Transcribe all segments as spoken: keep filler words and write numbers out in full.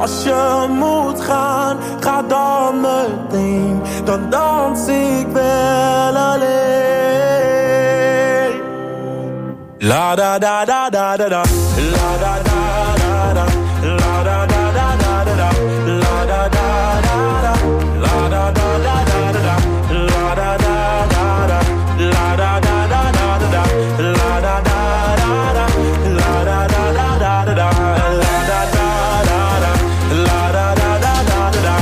Als je moet gaan, ga dan meteen. Dan dans ik wel alleen. La da da da da da da. La da da da da. La da da da da da. La da da da da. La da da da da da. La da da da da. La da da da da da. La da da da da. La da da da da da. La da da da da. La da da da da da.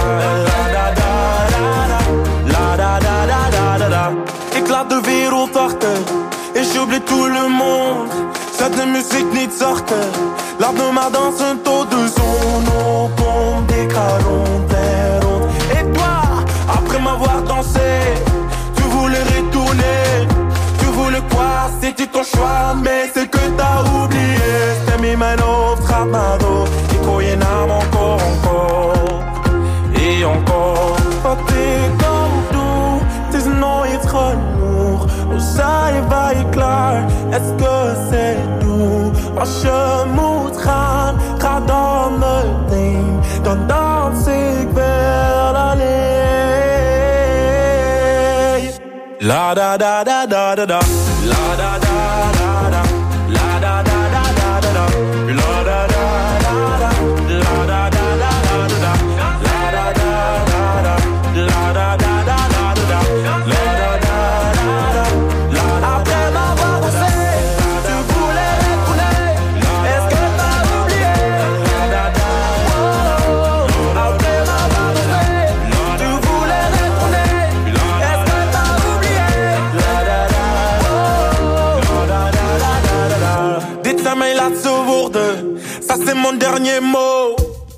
La da da da da da. Ik laat de wereld achter. En j'oublie tout le monde. Zet de muziek niet zachter. Laat me maar dansen tot de zon opkomt. Ik ga rond en rond. Et toi, après m'avoir dansé, tu voulais retourner. Tu voulais quoi, c'était ton choix. Mais c'est que t'as oublié. Stem in mijn hoofd gaat maar door. Ik hoor je naam encore, encore. Et encore. Wat ik ook doe, het is nooit genoeg. Hoe zijn wij klaar? Est-ce que c'est doux? Als je moet gaan, ga dan meteen. Dan dans ik wel alleen. La da da da da da da. La da da da da. La da da da da da. La da da da da. La da da da da da. La da da da da. La da da da da da. La da da da da. Après m'avoir dansé, tu voulais retourner. Est-ce que t'as oublié? Après m'avoir dansé, tu voulais retourner. Est-ce que t'as oublié? Dit zijn mijn laatste woorden, ça c'est mon dernier mot.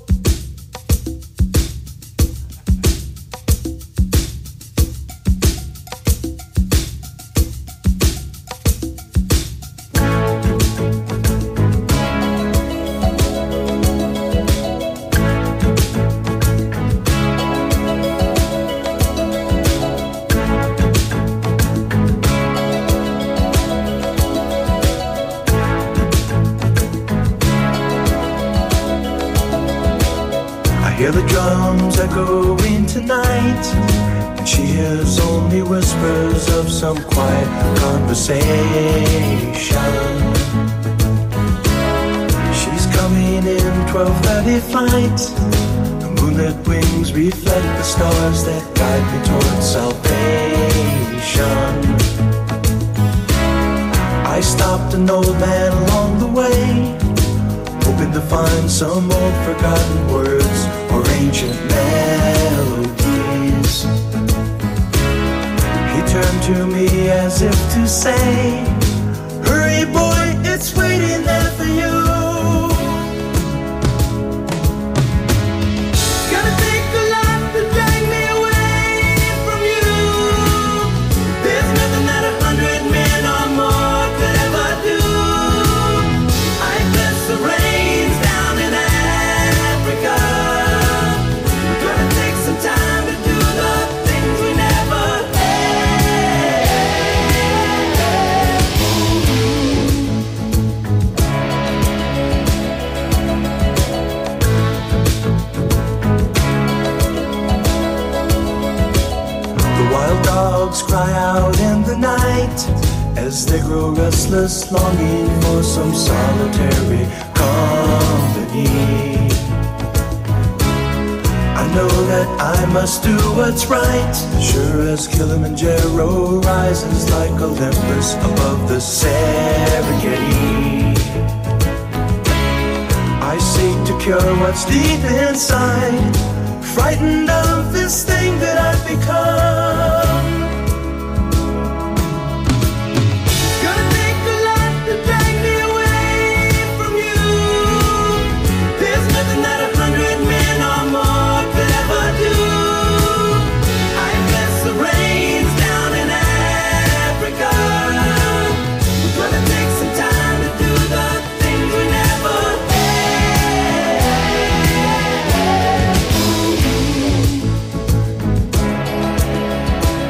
Hear the drums echoing tonight, and she hears only whispers of some quiet conversation. She's coming in twelve thirty flight. The moonlit wings reflect the stars that guide me towards salvation. I stopped an old man along the way, hoping to find some old forgotten words or ancient melodies. He turned to me as if to say, hurry boy, it's waiting there for you. It's gonna take a lot to drag me away from you. There's nothing that a hundred men or more could ever do. I bless the rains down in Africa. We're gonna take some time to do the things we never The wild dogs cry out in the night as they grow restless, longing for some solitary company. I know that I must do what's right, sure as Kilimanjaro rises like Olympus above the Serengeti. I seek to cure what's deep inside, frightened of this thing that I've become. Gonna take a lot to drag me away from you. There's nothing that a hundred men or more could ever do. I bless the rains down in Africa. We're gonna take some time to do the things we never had.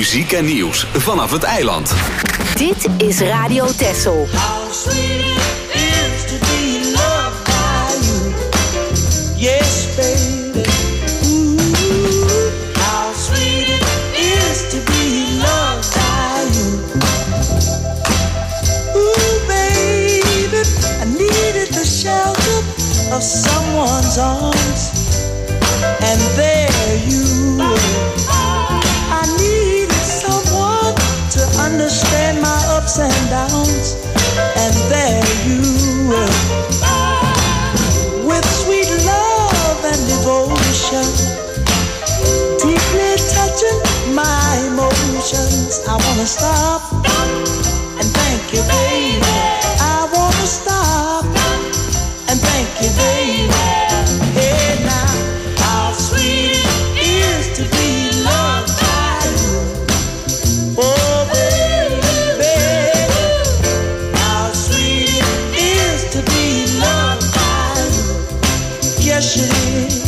muziek en nieuws vanaf het eiland. Dit is Radio Texel. How sweet it is to be loved by you. Yes, baby. Ooh, how sweet it is to be loved by you. Ooh, baby, I needed the shelter of someone's arms, and there you were. I needed someone to understand my ups and downs, and there you were. With sweet love and devotion, deeply touching my emotions. I wanna stop and thank you, baby. I wanna stop and thank you, baby. Hey now, how sweet it is to be loved by you. Oh baby, how sweet it is to be loved by you. Yes it is.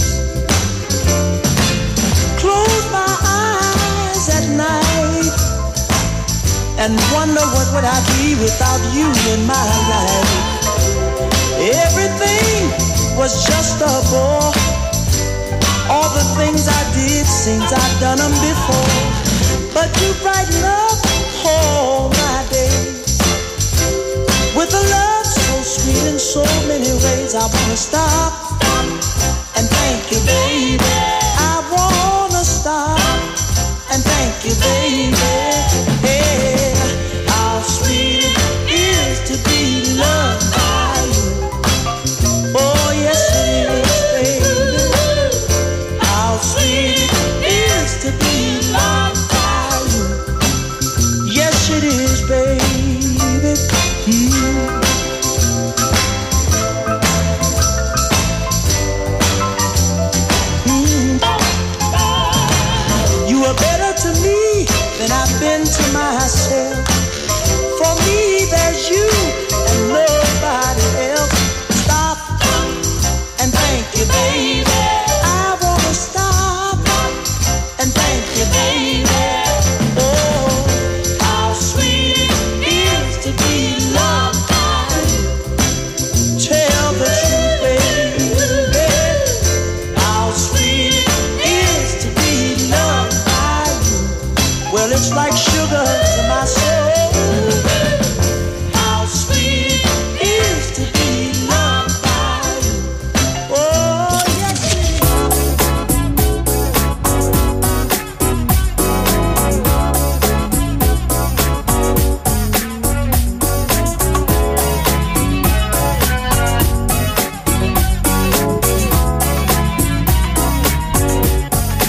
Close my eyes at night and wonder what would I be without you in my life. Everything was just a bore. All the things I did seems I've done them before. But you brighten up all my days with a love so sweet in so many ways. I wanna stop and thank you, baby. I wanna stop and thank you, baby. Hey, how sweet it is to be loved by you. Oh yes it is, baby. How sweet it is to be loved by you. Yes it is, baby. Mm. Mm. You are better to me than I've been to myself. For me there's you and nobody else. Stop and thank you, baby. I wanna stop and thank you, baby. Oh, how sweet it is to be loved by you. Tell the truth, baby. How sweet it is to be loved by you. Well, it's like sugar to my soul. How sweet it is to be loved by you. Oh, yes it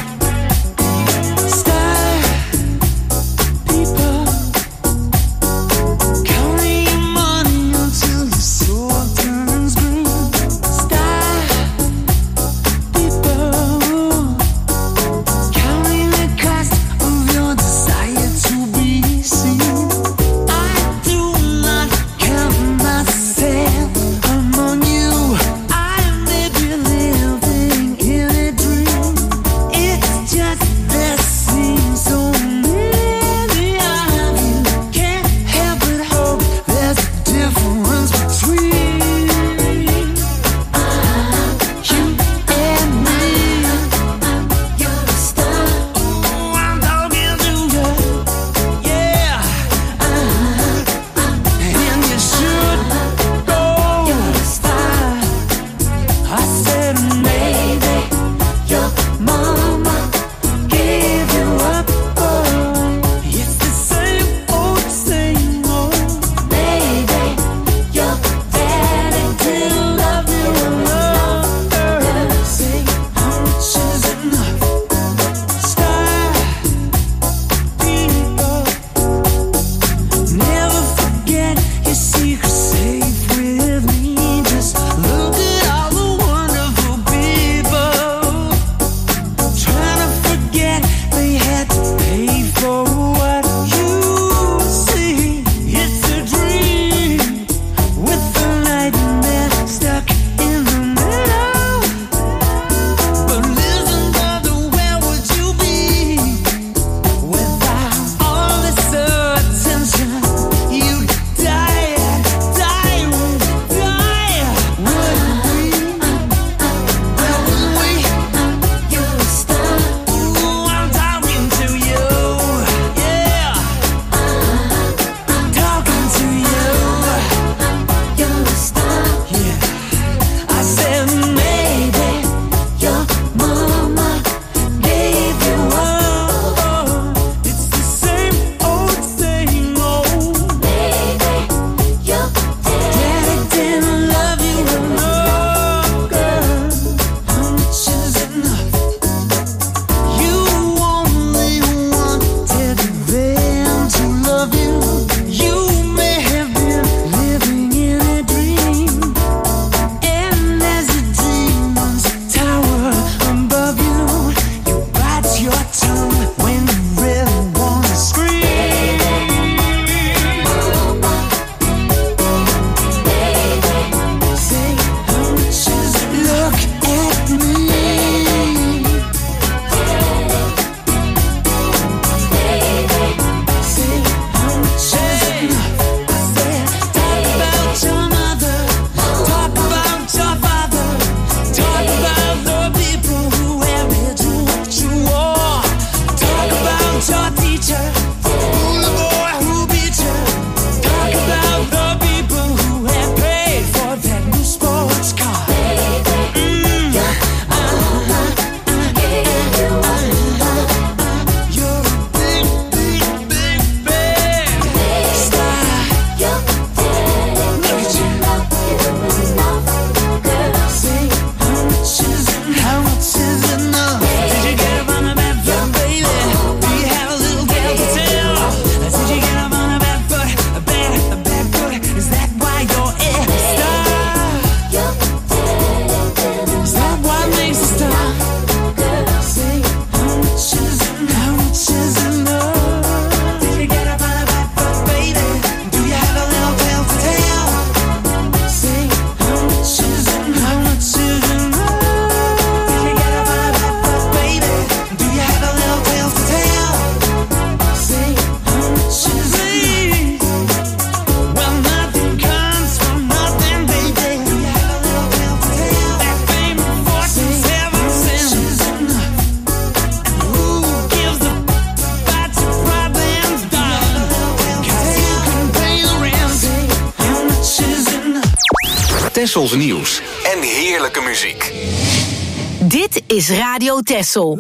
Sky people Tessels nieuws en heerlijke muziek. Dit is Radio Tessel.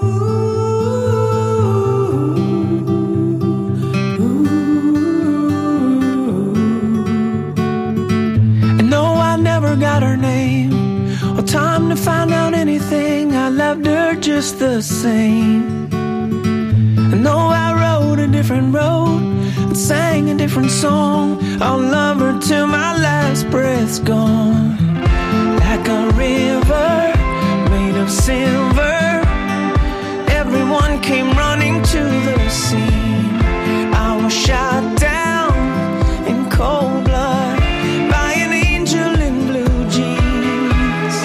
And no, I never got her name or time to find out anything. I loved her just the same. And no, I rode a different road and sang a different song. I'll love her till my last breath's gone. Like a river made of silver, everyone came running to the scene. I was shot down in cold blood by an angel in blue jeans.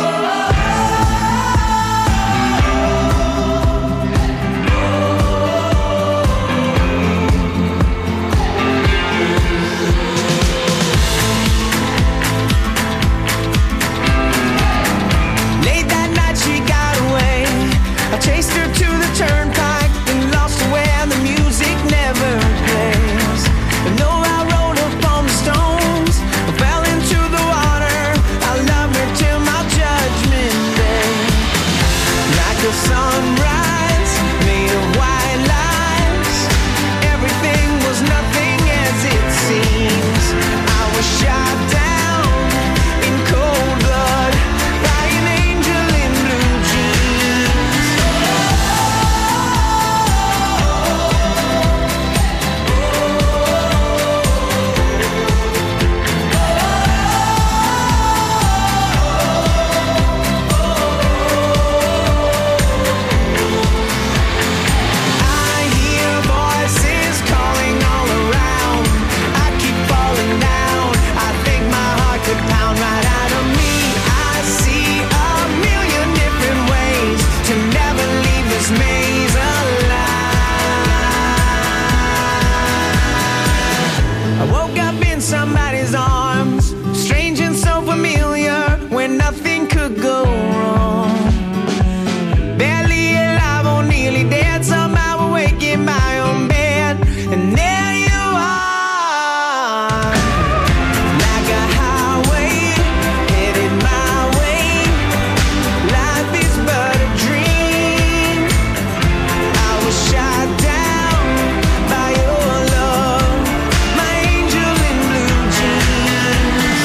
Late that night she got away. I chased her to the turnpike and lost her where the music never plays. But no, I rolled up on the stones, I fell into the water. I love her till my judgment day. Like a sunrise made of white lines, everything was nothing as it seems. I was shot down in cold blood by an angel in blue jeans. I hear voices calling all around. I keep falling down. I think my heart could pound right out of me. I see a million different ways to never leave this maze alive. I woke up in somebody's arms, strange and so familiar, where nothing could go wrong. Barely alive or nearly dead, somehow awake in my own bed. And there you are, like a highway headed my way. Life is but a dream. I was shot down by your love, my angel in blue jeans.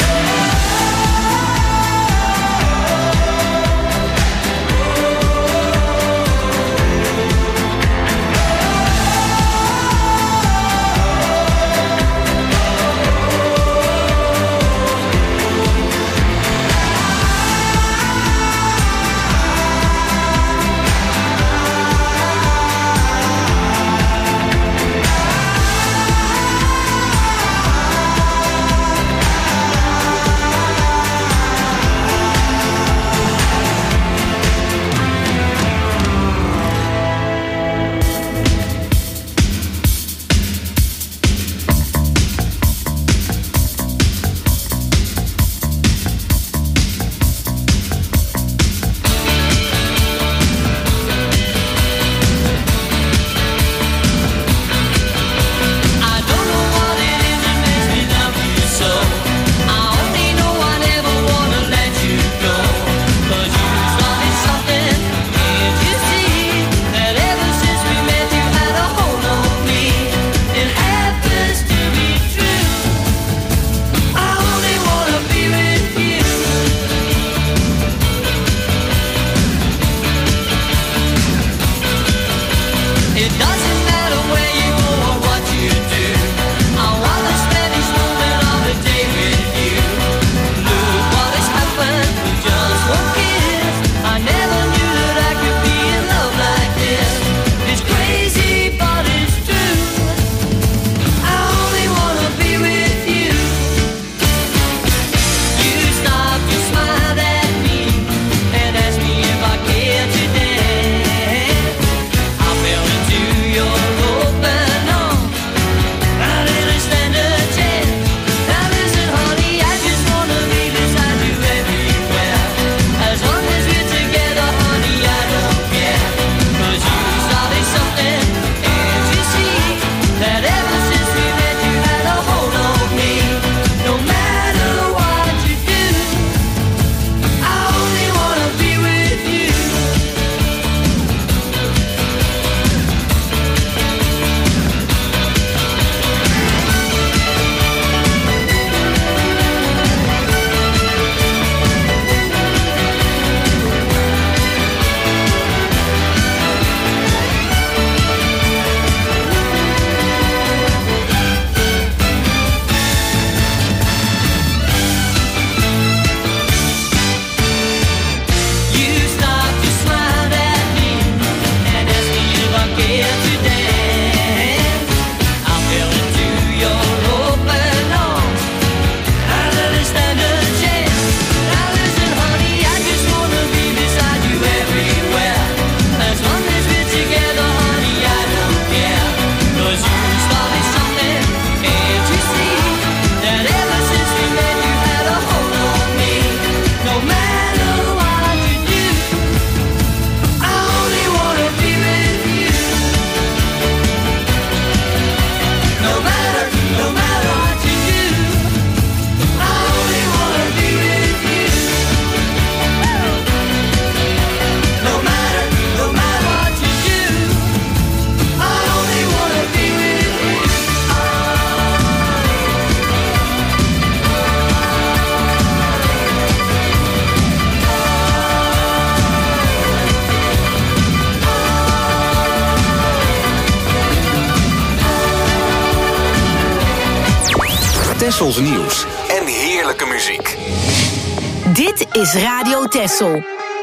Tessels nieuws en heerlijke muziek. Dit is Radio Tessel.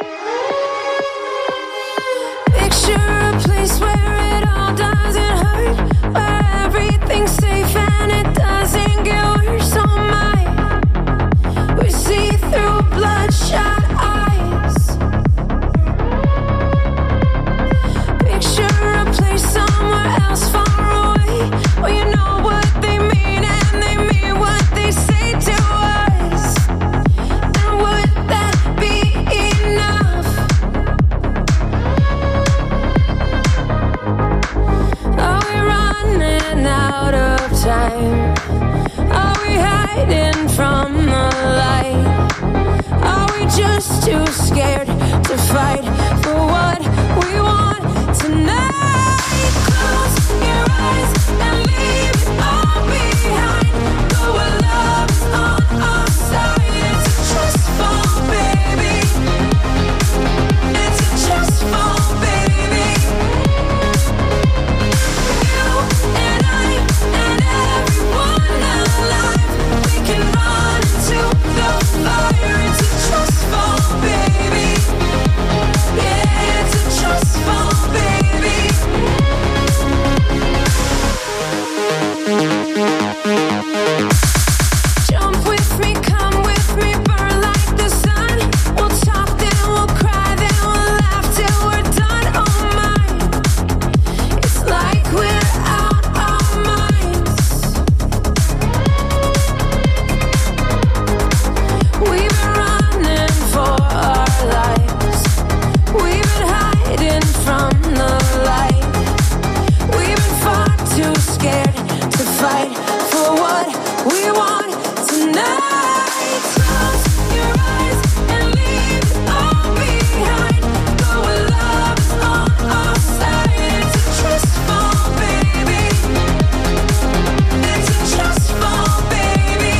Picture a place where it all doesn't hurt, where everything's safe and it doesn't get worse. Oh my, we see through bloodshot eyes. Picture a place somewhere else far away, where you know what they mean and they mean what they say to us. And would that be enough? Are we running out of time? Are we hiding from the light? Are we just too scared to fight for what we want tonight? Close your eyes and leave it all behind. Go where love is on our side. It's a trust fall, baby. It's a trust fall, baby. You and I and everyone alive, we can run into the fire. It's a trust fall, baby. Yeah, it's a trust fall, baby. Jump with me, come with me, burn like the sun. We'll talk, then we'll cry, then we'll laugh till we're done. Oh my, it's like we're out our minds. We've been running for our lives. We've been hiding from the light. We've been far too scared to fight for what we want tonight. Close your eyes and leave it all behind. Go where love is on our side. It's a trust fall, baby. It's a trust fall, baby.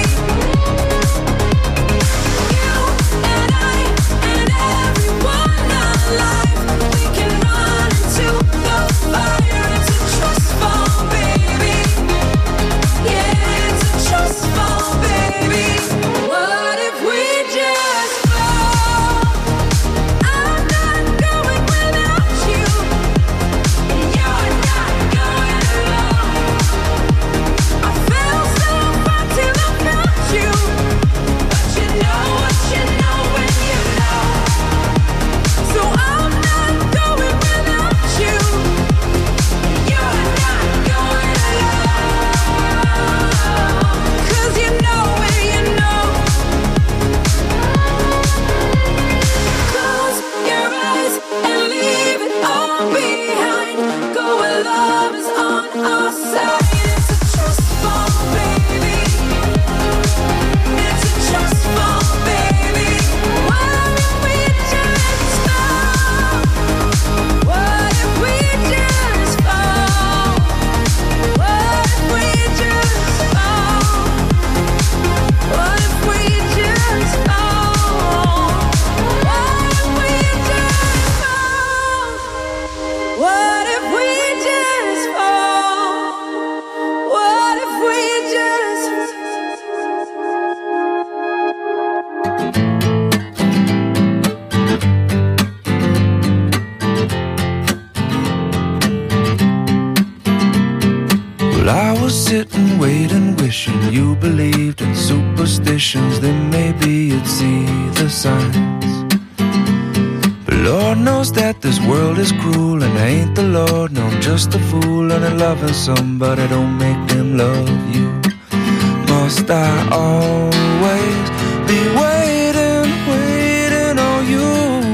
You and I and everyone alive, we can run into the fire. It's a trust fall, baby. Yeah, it's a trust fall, baby. What if we just fall? I'm not going without you. You're not going alone. I felt so far till I felt you, but you know what you know when you know. So I'm not going without you. You're not going alone. 'Cause you know when you know. Close your eyes and leave it all behind. Go where love is on our side. It's a trust fall, baby. It's a trust fall, baby. What if we just fall? What if we just fall? What if we just fall? What if we just fall? What if we just fall? What if we just fall? What if we just Well, I was sitting, waiting, wishing you believed in superstitions. Then maybe you'd see the signs. But Lord knows that this world is cruel, and I ain't the Lord. No, I'm just a fool, and I'm loving somebody don't make them love you. Must I always be waiting, waiting on you?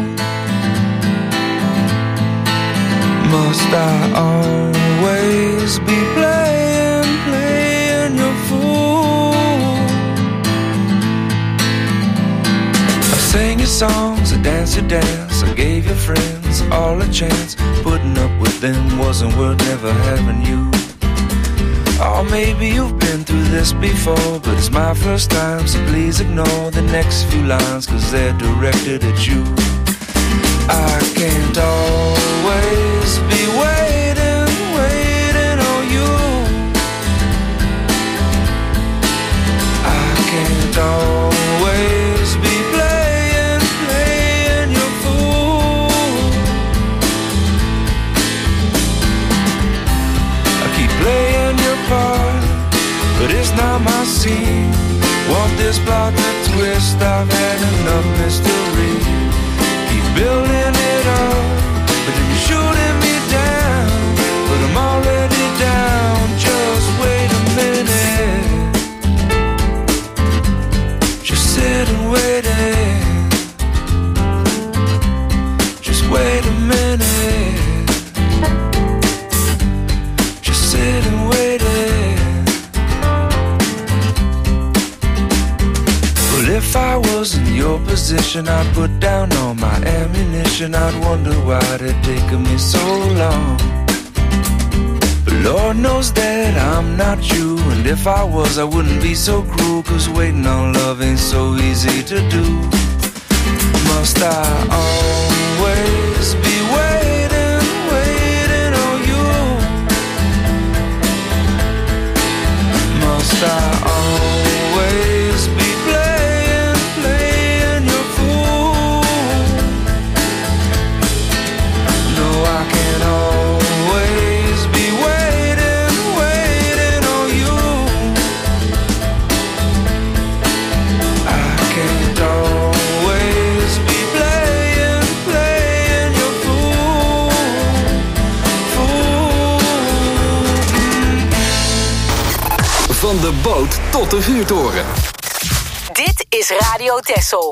Must I always be playing, playing your fool? I sang your songs, I danced your dance, I gave your friends all a chance. Putting up with them wasn't worth never having you. Oh, maybe you've been through this before, but it's my first time, so please ignore the next few lines, 'cause they're directed at you. I can't always be waiting, waiting on you. routine. Want this plot to twist? I've had enough mystery. Keep building it up, but then you're shooting me down. But I'm already down. Just wait a minute. Just sit and wait it. Just wait a minute. Just sit and wait it. Well, if I was in your position, I'd put down all my ammunition. I'd wonder why it taken me so long. But Lord knows that I'm not you. And if I was, I wouldn't be so cruel. Cause waiting on love ain't so easy to do. Must I always be waiting, waiting on you? Must I always be playing, playing your fool? No, I can't always be waiting, waiting on you. I can't always be playing, playing your fool, fool. Van de boot tot de vuurtoren. Dit is Radio Texel.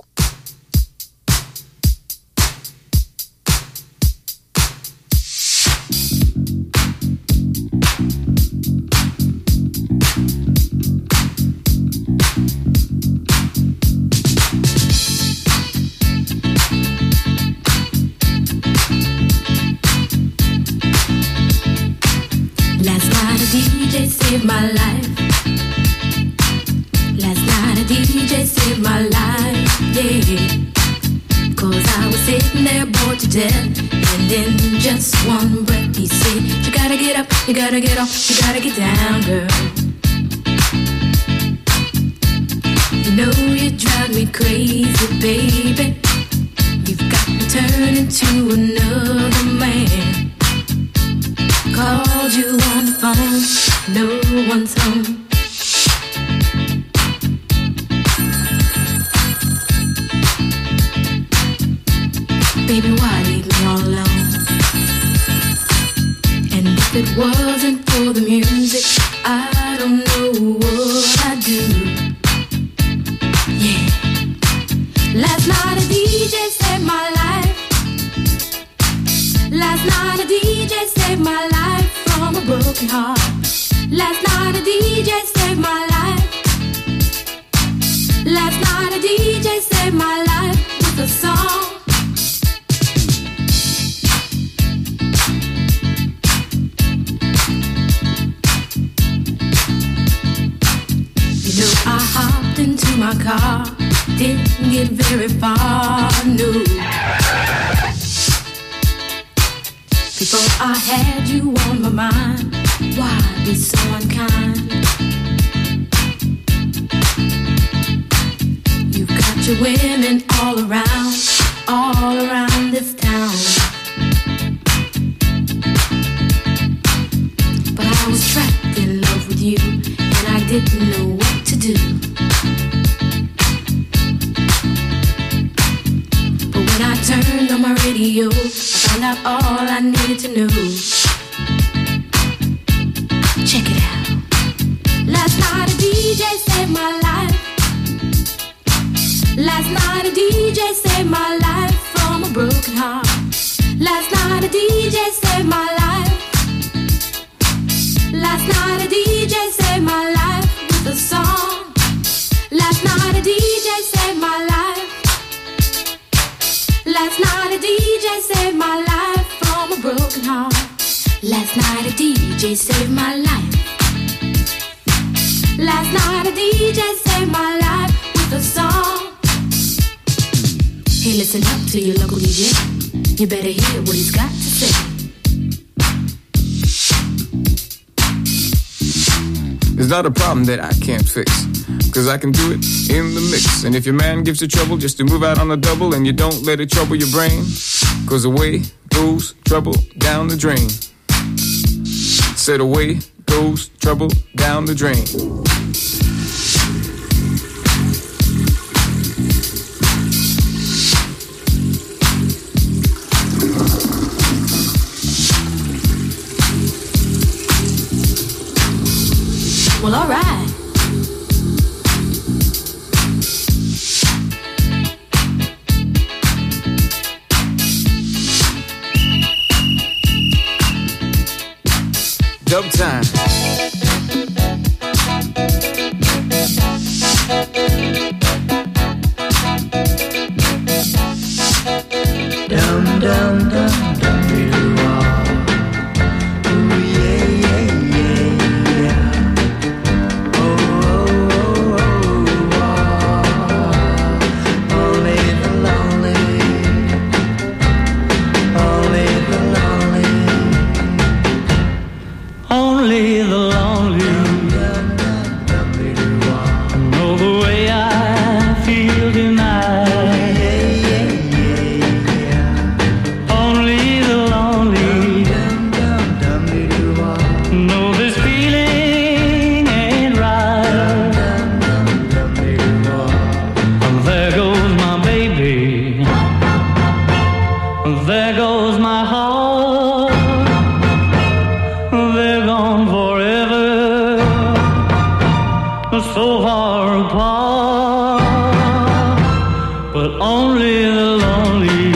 Last night a D J saved my life. Last night a D J saved my life, yeah. Cause I was sitting there bored to death, and in just one breath he said, you gotta get up, you gotta get off, you gotta get down, girl. You know you drive me crazy, baby. You've got me turning to another man. Called you on the phone, no one's home. Baby, why leave me all alone? And if it wasn't for the music, I don't know what I'd do. Yeah. Last night a D J saved my life. Last night a D J saved my life from a broken heart. Last night a D J saved my life. Last night a D J saved my life with a song. You know I hopped into my car, didn't get very far, no. Before I had you on my mind, why be so unkind? You've got your women all around, all around this town. But I was trapped in love with you, and I didn't know what to do. But when I turned on my radio, I found out all I needed to know. Check it out. Last night a D J saved my life. Last night a D J saved my life from a broken heart. Last night a D J saved my life. Last night a D J saved my life with a song. Last night a D J saved my life. Last night a D J saved my life from a broken heart. Last night a D J saved my life. Last night a D J saved my life with a song. Hey, listen up to your local D J. You better hear what he's got to say. There's not a problem that I can't fix, cause I can do it in the mix. And if your man gives you trouble just to move out on the double, and you don't let it trouble your brain, cause away goes trouble down the drain. Said away goes trouble down the drain. Well, alright. Dub time. Dum dum dum dum doo ah. Ooh yeah yeah yeah yeah. Oh oh oh oh ah. Only the lonely, only the lonely, only the lonely know the way I feel tonight. So far apart, but only the lonely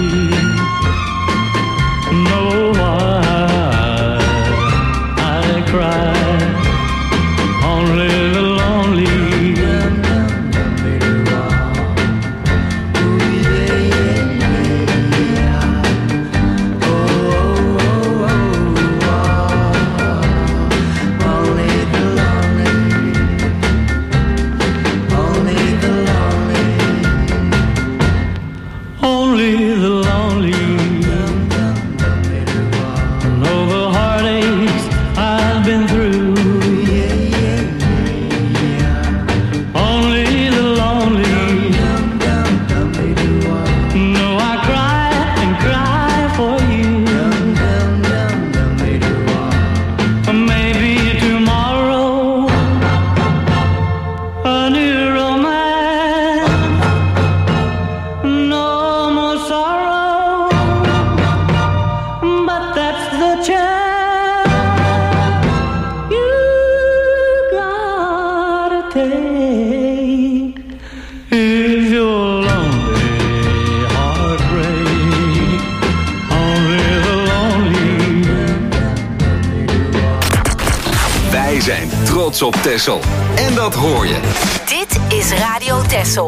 know why I cry. Only the lonely. Op Texel. En dat hoor je. Dit is Radio Texel.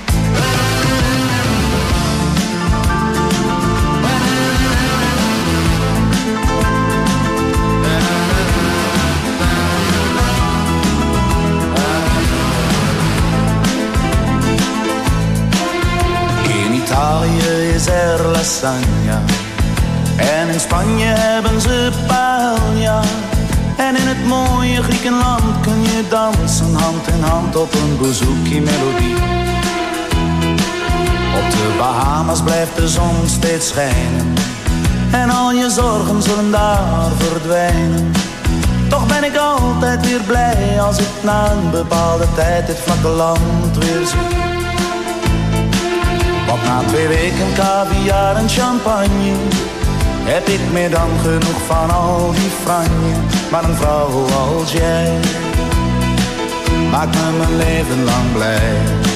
In Italië is er lasagna. En in Spanje hebben ze paella. En in het mooie Griekenland kun je dansen hand in hand op een bouzouki-melodie. Op de Bahamas blijft de zon steeds schijnen. En al je zorgen zullen daar verdwijnen. Toch ben ik altijd weer blij als ik na een bepaalde tijd dit vlakke land weer zie. Want na twee weken caviar en champagne heb ik meer dan genoeg van al die franje. Maar een vrouw als jij maakt me mijn leven lang blij.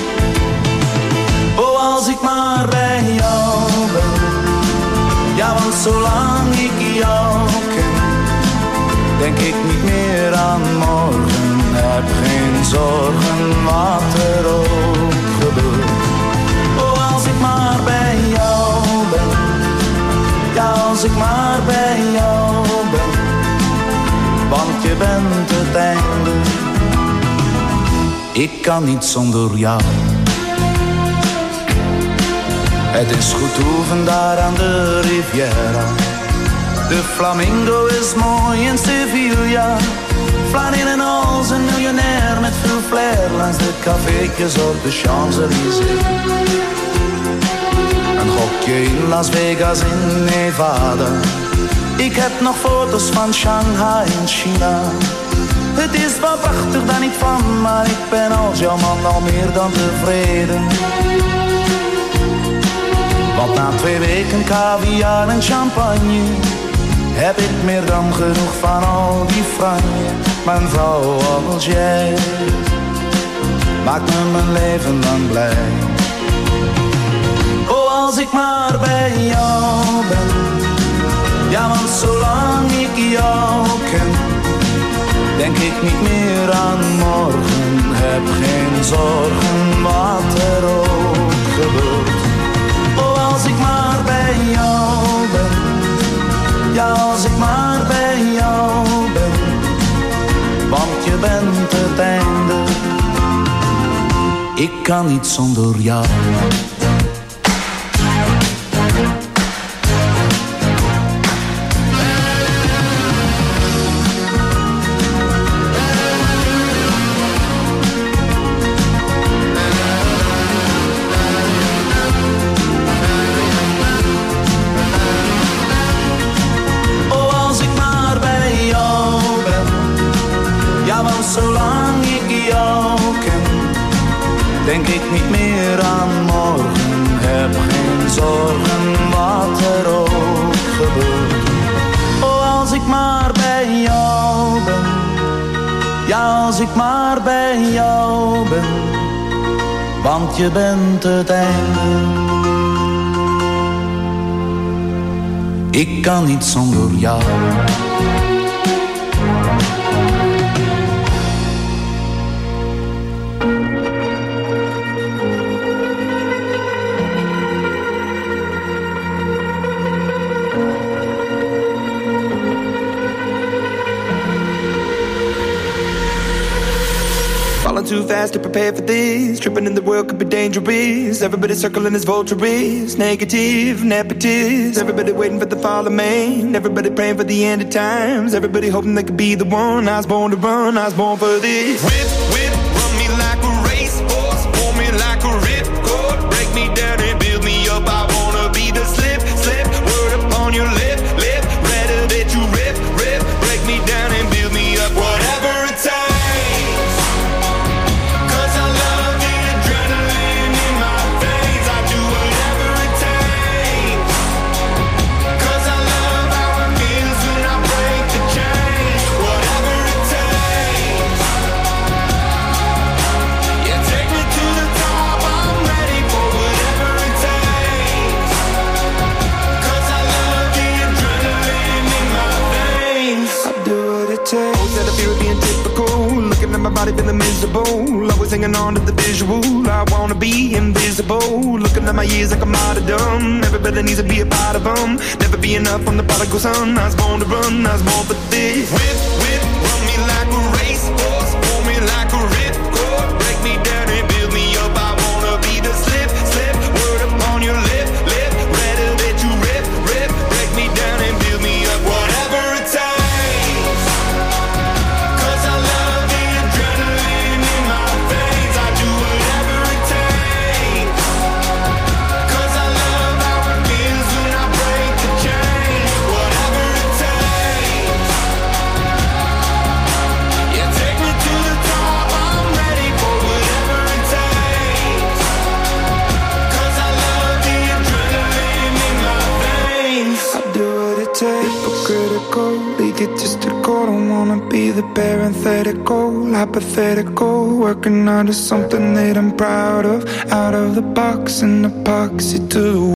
Oh, als ik maar bij jou ben. Ja, want zolang ik jou ken, denk ik niet meer aan morgen. Heb geen zorgen wat er ook gebeurt. Oh, als ik maar bij jou ben. Ja, als ik maar bij jou ben. Want je bent het einde. Ik kan niet zonder jou. Het is goed oefen daar aan de Riviera. De flamingo is mooi in Sevilla. Flanellen als een miljonair met veel flair langs de cafeetjes op de Champs-Élysées. Een gokje in Las Vegas in Nevada. Ik heb nog foto's van Shanghai in China. Het is wel prachtig, daar niet van, maar ik ben als jouw man al meer dan tevreden. Want na twee weken caviar en champagne heb ik meer dan genoeg van al die franje. Maar een vrouw als jij maakt me mijn leven lang blij. Oh, als ik maar bij jou ben. Ja, want zolang ik jou ken, denk ik niet meer aan morgen. Heb geen zorgen wat er ook gebeurt. Oh, als ik maar bij jou ben. Ja, als ik maar bij jou ben. Want je bent het einde. Ik kan niet zonder jou. Zolang ik jou ken, denk ik niet meer aan morgen. Heb geen zorgen wat er ook gebeurt. Oh, als ik maar bij jou ben. Ja, als ik maar bij jou ben. Want je bent het einde. Ik kan niet zonder jou. Too fast to prepare for this. Tripping in the world could be dangerous. Everybody circling as vultures. Negative, nepotist. Everybody waiting for the fall of man. Everybody praying for the end of times. Everybody hoping they could be the one. I was born to run, I was born for this. Whip, whip, run me like a racehorse. Pull me like a ripcord. Break me down and build me up. I wanna be the slip, slip. Word upon your lip, lip. Rather that you rip, rip. Break me down and build me up. Whatever it takes. My body feeling miserable. Always hanging on to the visual. I wanna be invisible. Looking at my years like I'm out of dumb. Everybody needs to be a part of them. Never be enough from the prodigal son. I was born to run, I was born for this. Whip, whip, run me like a racehorse. Pull me like a ripcord. Break me down and build me up. I wanna be the slip, slip. Word upon your lip, lip. Rather that you rip, rip. Break me down and build me up. Whatever it takes. Hypocritical, egotistical. Don't wanna be the parenthetical, hypothetical. Working out of something that I'm proud of. Out of the box and epoxy to the